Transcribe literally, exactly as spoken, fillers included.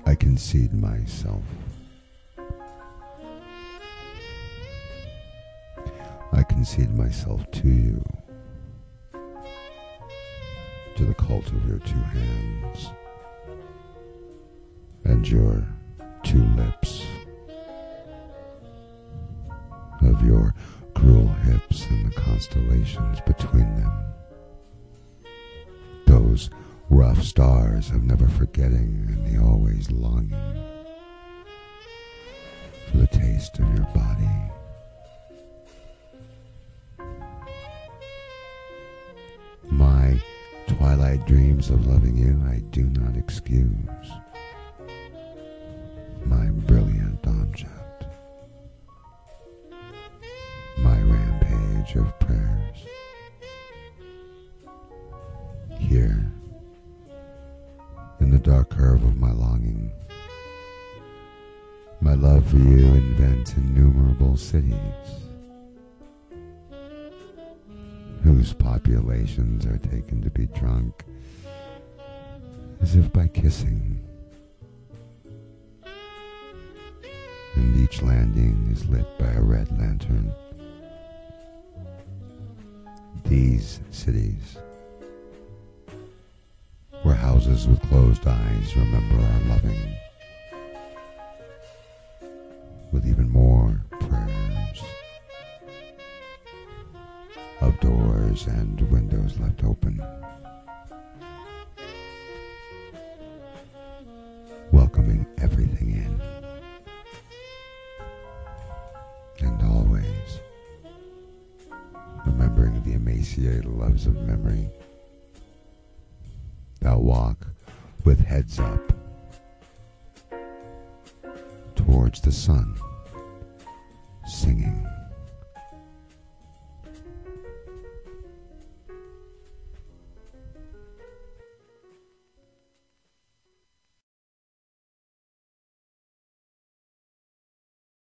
I concede myself. I concede myself to you, to the cult of your two hands and your two lips, of your cruel hips and the constellations between them, those rough stars of never forgetting and the always longing for the taste of your body. My twilight dreams of loving you I do not excuse. My brilliant object, my rampage of prayers. Here, in the dark curve of my longing, my love for you invents innumerable cities, whose populations are taken to be drunk, as if by kissing, and each landing is lit by a red lantern. These cities, where houses with closed eyes remember our loving, with even more prayers of doors and windows left open, welcoming everything in, and always remembering the emaciated loves of memory that walk with heads up towards the sun.